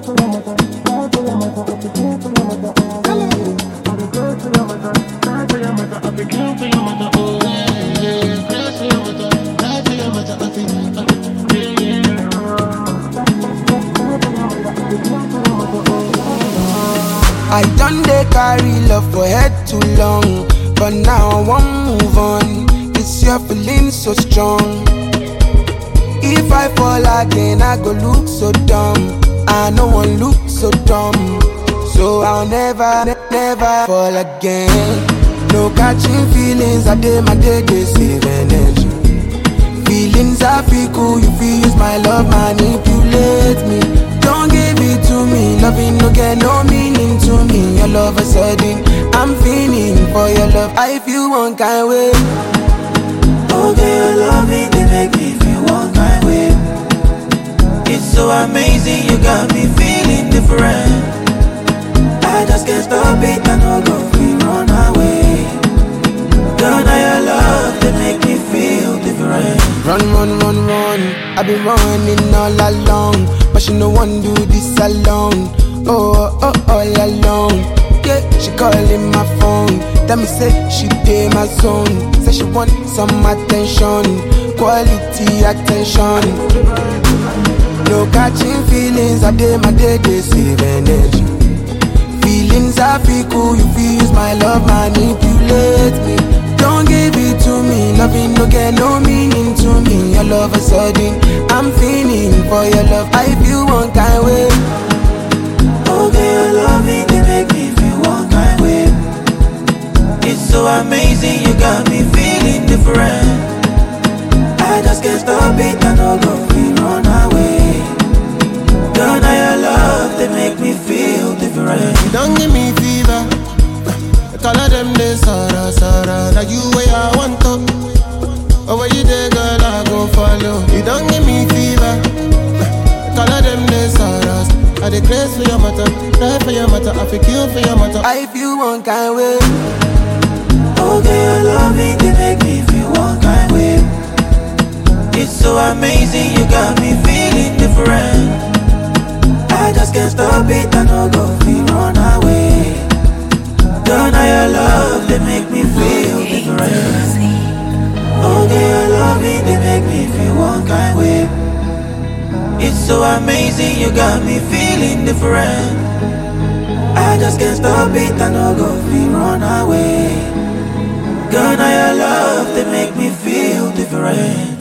I done dey carry love for head too long, but now I won't move on. This year feeling so strong. If I fall again, I go look so dumb. I no one look so dumb, so I'll never fall again. No catching feelings, I day my day save energy. Feelings I feel cool, you feel use my love manipulate me. Don't give it to me, loving no get no meaning to me. Your love is sudden, I'm feeling for your love. I feel one kind way. Okay, your loving they make me feel one kind way. It's so amazing, you got me feeling different. I just can't stop it, I no go free run away. Girl, now your love they make me feel different. Run, I've been running all along, but she no one do this alone. Oh, all alone. Yeah, she calling my phone, tell me say she pay my zone. Say she want some attention, quality attention. No catching feelings, I day my day save energy. Feelings I feel cool, you feel use my love manipulate me. Don't give it to me, loving no get no meaning to me. Your love is sudden, I'm feeling for your love. I feel one kind way. Okay, your loving they make me feel one kind way. It's so amazing, you got me feeling different. I just can't stop it, I no go free run away. Girl, now your love they make me feel different. You don't give me fever. All of them they sorrow. Now you way I want to. Oh, where you there, girl, I go follow. You don't give me fever. All of them they sorrow. I dey craze for your matter, die for your matter, I feel kill for your matter. I feel one kind way. Okay, your loving they make me feel one kind way. It's so amazing, you got me feeling different. I just can't stop it, I no go free run away. Girl, now your love, they make me feel different. Okay, your loving, they make me feel one kind way. It's so amazing, you got me feeling different. I just can't stop it, I no go free run away. Girl, now your love, they make me feel different.